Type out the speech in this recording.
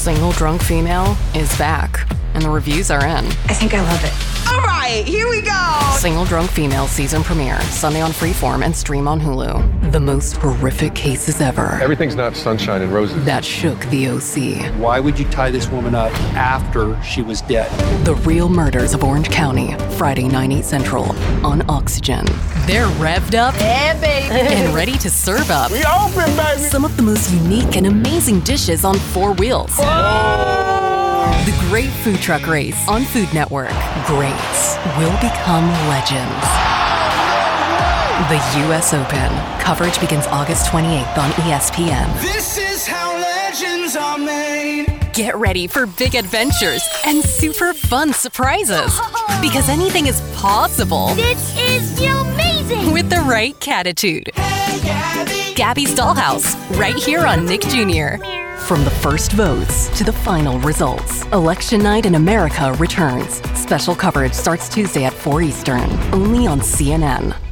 Single Drunk Female is back, and the reviews are in. I think I love it. All right, here we go. Single Drunk Female season premiere, Sunday on Freeform and stream on Hulu. The most horrific cases ever. Everything's not sunshine and roses. That shook the OC. Why would you tie this woman up after she was dead? The Real Murders of Orange County, Friday, 9/8 Central, on Oxygen. They're revved up and ready to serve up We open, baby! some of the most unique and amazing dishes on 4 wheels. The Great Food Truck Race on Food Network. Greats will become legends. The U.S. Open. Coverage begins August 28th on ESPN. This is how legends are made. Get ready for big adventures and super fun surprises. Because anything is possible This is amazing! with the right catitude. Hey, Gabby. Gabby's Dollhouse, right here on Nick Jr. From the first votes to the final results, Election Night in America returns. Special coverage starts Tuesday at 4 Eastern, only on CNN.